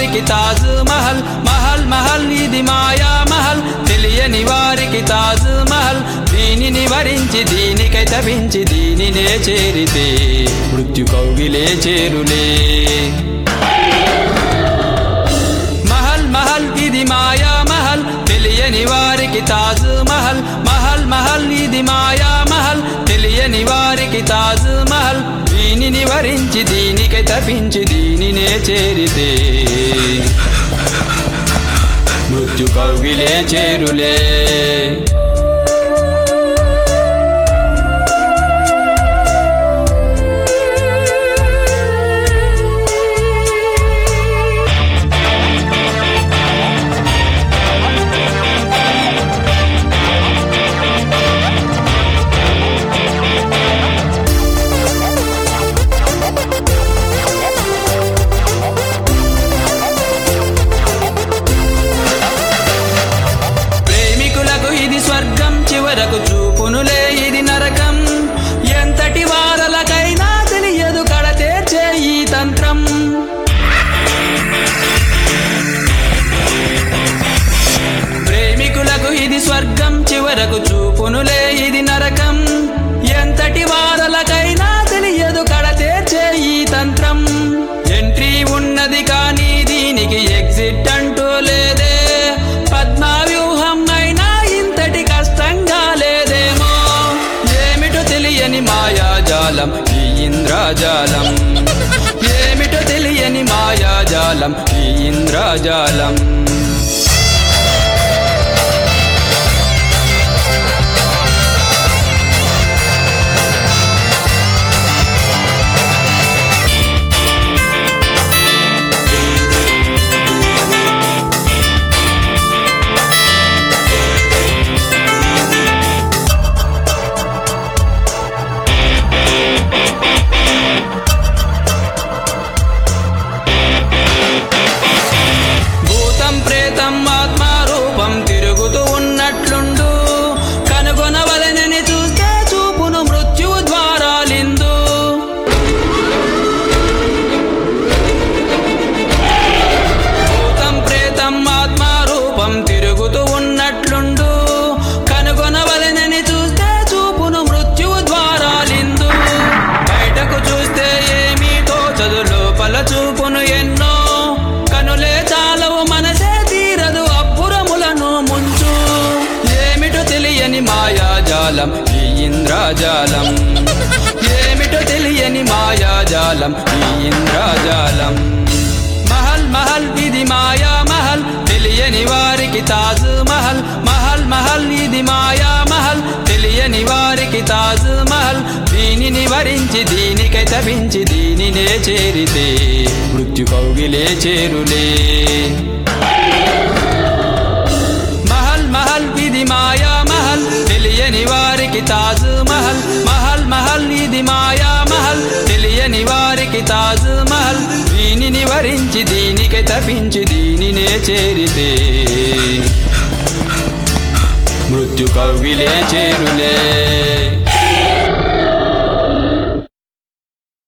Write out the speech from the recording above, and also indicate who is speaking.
Speaker 1: వారికి తాజ్ మహల్ మహల్ మహల్ ఇది మాయా మహల్ తెలియని వారికి తాజ్ మహల్ దీనిని వరించి దీనికై తపించి దీనినే చేరితే మృత్యు కౌగిలే చేరులే మహల్ మహల్ ఇది మాయా మహల్ తెలియని వారికి తాజ్ మహల్ మహల్ మహల్ ఇది మాయా మహల్ తెలియని వారికి తాజ్ మహల్ దీనిని వరించి దీనికై తపించి దీనినే చేరితే మృత్యు కౌగిలే చేరులే చివరకు చూపునులే ఇది నరకం ఎంతటి వారలకైనా తెలియదు కడతేర్చే ఈ తంత్రం ప్రేమికులకు ఇది స్వర్గం చివరకు చూపునులే ఇది నరకం ఎంతటి వారలకైనా తెలియదు కడతేర్చే ఈ తంత్రం ఎంట్రీ ఉన్నది కానీ దీనికి ఎగ్జిట్ అంటూ లేదే పద్మావ్యూహం అయినా ఇంతటి కష్టంగా లేదేమో ఏమిటో తెలియని మాయాజాలం ఈ ఇంద్రజాలం ఏమిటో తెలియని మాయాజాలం ఈ ఇంద్రజాలం తిరుగుతూ ఉన్నట్లుండు కనుగొనవలనని చూస్తే చూపును మృత్యు ద్వారాలిందు భూతం ప్రేతం ఆత్మారూపం తిరుగుతూ ఉన్నట్లుండు కనుగొనవలనని చూస్తే చూపును మృత్యు ద్వారాలిందు బయటకు చూస్తే ఏమీ తోచదు లోపల చూపును ఎన్నో కనులే చాలవు మనసే తీరదు అబ్బురములను ముంచు ఏమిటో తెలియని మాయాజాలం ఈ ఇంద్రజాలం ఏమిటో తెలియని మాయాజాలం ఈ ఇంద్రజాలం మహల్ మహల్ ఇది మాయా మహల్ తెలియని వారికి తాజ్ మహల్ మహల్ మహల్ ఇది మాయా మహల్ తెలియని వారికి తాజ్ మహల్ దీనిని వరించి దీనికై తపించి దీనినే చేరితే మృత్యు కౌగిలే చేరులే మహల్ మహల్ ఇది మాయా మహల్ తెలియని వారికి తాజ్ మహల్ మహల్ మహల్ ఇది మాయా మహల్ తెలియని వారికి తాజ్ మహల్ దీనిని వరించి దీనికై తపించి దీనినే చేరితే మృత్యు కౌగిలే చేరులే